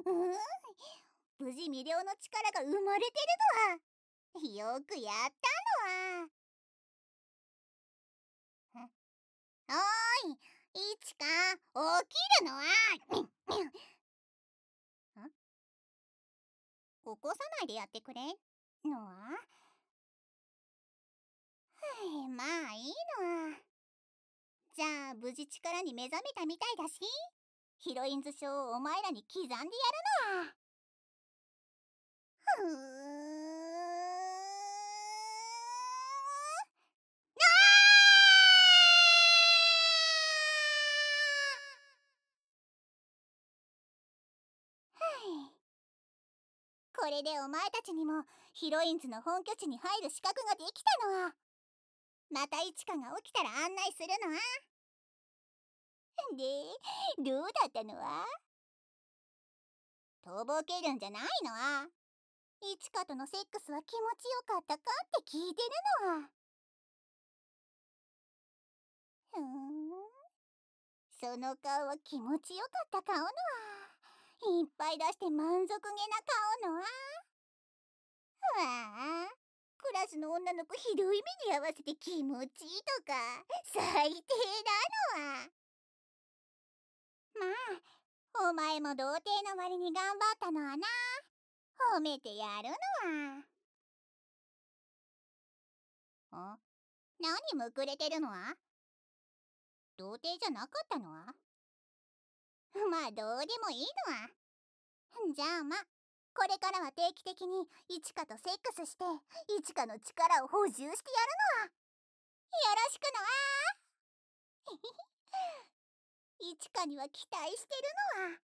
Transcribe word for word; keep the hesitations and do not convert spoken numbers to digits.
うん、無事魅了の力が生まれてるのは。よくやったのは。おーい、いちか、起きるのは。ん起こさないでやってくれんのは。はい、まあいいのは。じゃあ無事力に目覚めたみたいだし、ヒロインズ賞をお前らに刻んでやるのは。ふーこれでお前たちにもヒロインズの本拠地に入る資格ができたのは。またイチカが起きたら案内するのは。で、どうだったのは。とぼけるんじゃないのは。イチカとのセックスは気持ちよかったかって聞いてるのは。ふーん、その顔は気持ちよかった顔のは。いっぱい出して満足げな顔のは。わあ、クラスの女の子ひどい目に遭わせて気持ちいいとか最低だのは。まあお前も童貞の割に頑張ったのはな。褒めてやるのは。あ、何むくれてるのは。童貞じゃなかったのは。まあどうでもいいのは。じゃあま、これからは定期的にイチカとセックスしてイチカの力を補充してやるのは。よろしくのは。イチカには期待してるのは。